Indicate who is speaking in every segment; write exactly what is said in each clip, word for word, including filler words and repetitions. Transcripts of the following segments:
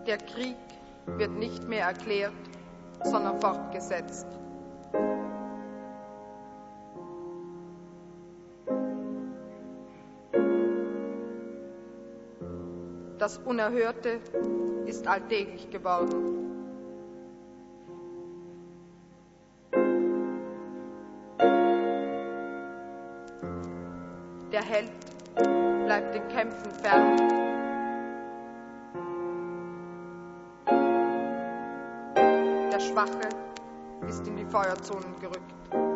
Speaker 1: Der Krieg wird nicht mehr erklärt, sondern fortgesetzt. Das Unerhörte ist alltäglich geworden. Der Held bleibt den Kämpfen fern. Der Schwache ist in die Feuerzonen gerückt.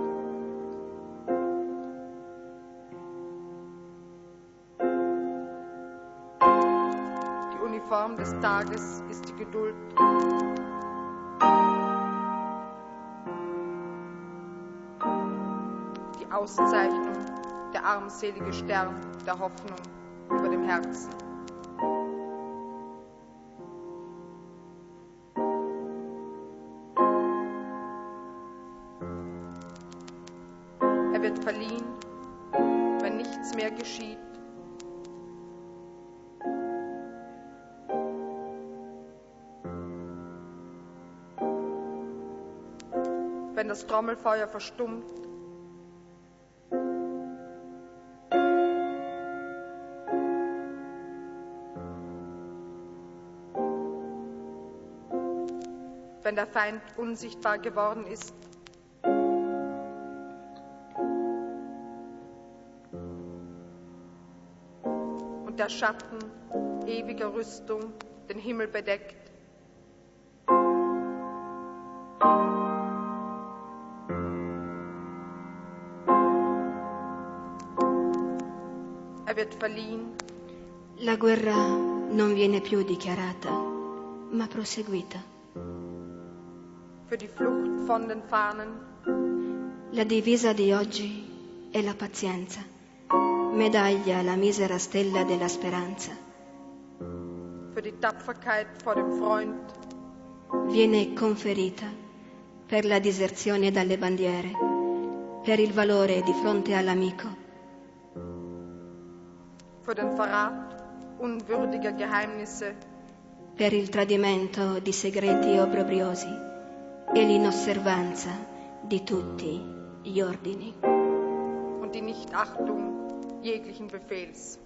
Speaker 1: Die Uniform des Tages ist die Geduld. Die Auszeichnung, der armselige Stern der Hoffnung über dem Herzen. Er wird verliehen, wenn nichts mehr geschieht. Wenn das Trommelfeuer verstummt. Wenn der Feind unsichtbar geworden ist. Und der Schatten ewiger Rüstung den Himmel bedeckt. Er wird verliehen.
Speaker 2: La guerra non viene più dichiarata, ma proseguita.
Speaker 1: Für die Flucht von den Fahnen.
Speaker 2: La divisa di oggi è la pazienza, medaglia alla misera stella della speranza.
Speaker 1: Für die Tapferkeit vor dem Freund.
Speaker 2: Viene conferita per la diserzione dalle bandiere, per il valore di fronte all'amico.
Speaker 1: Für den Verrat unwürdiger Geheimnisse.
Speaker 2: Per il tradimento di segreti obbrobriosi e l'inosservanza di tutti gli ordini.
Speaker 1: Und die Nichtachtung jeglichen Befehls.